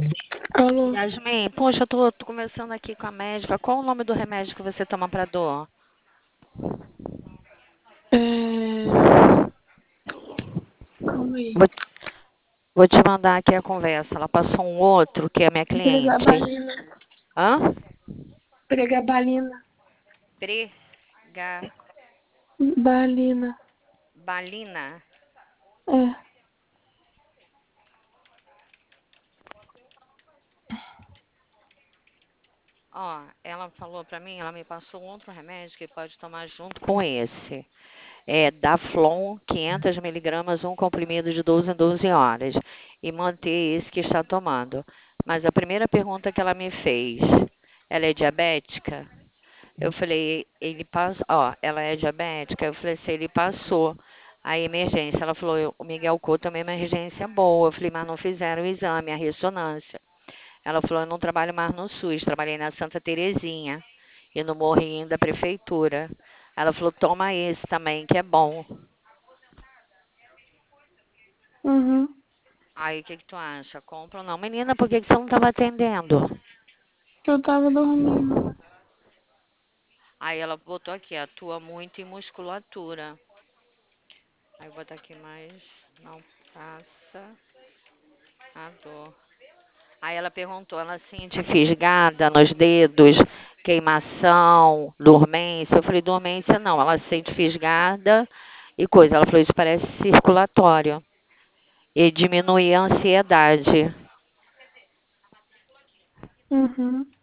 Alô? Yasmin, poxa, eu tô conversando aqui com a médica. Qual o nome do remédio que você toma pra dor? É... Calma aí. Vou, vou te mandar aqui a conversa. Ela passou um outro, que é minha cliente. Pregabalina. Hã? Pregabalina. Pregabalina. Balina. É. Ó, ela falou pra mim, ela me passou um outro remédio que pode tomar junto com esse. É Daflon, 500 miligramas, um comprimido de 12 em 12 horas. E manter esse que está tomando. Mas a primeira pergunta que ela me fez, ela é diabética? Eu falei, ele passou, ó, ela é diabética? Eu falei assim, ele passou a emergência. Ela falou, o Miguel Couto é uma emergência boa. Eu falei, mas não fizeram o exame, a ressonância. Ela falou, eu não trabalho mais no SUS, trabalhei na Santa Terezinha e no Morrinho da Prefeitura. Ela falou, toma esse também, que é bom. Uhum. Aí, o que que tu acha? Compra ou não? Menina, por que que você não estava atendendo? Eu tava dormindo. Aí ela botou aqui, atua muito em musculatura. Aí eu vou botar aqui mais, não passa a dor. Aí ela perguntou, ela sente fisgada nos dedos, queimação, dormência. Eu falei, dormência não, ela sente fisgada e coisa. Ela falou, isso parece circulatório. E diminui a ansiedade. Uhum.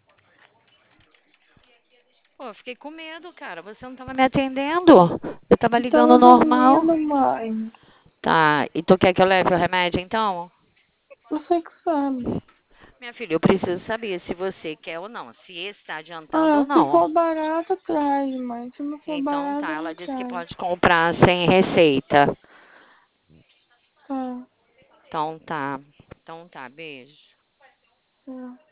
Pô, eu fiquei com medo, cara. Você não estava me atendendo. Eu estava Eu ligando tava normal. dormindo, mãe. Tá, e tu quer que eu leve o remédio então? Você que sabe. Minha filha, eu preciso saber se você quer ou não, se esse está adiantando Ah, ou se não. for barato, traz, mãe. Se não for Então barato, tá, não ela disse que traz. pode comprar sem receita. Tá. Então tá. Então tá, beijo. Tá.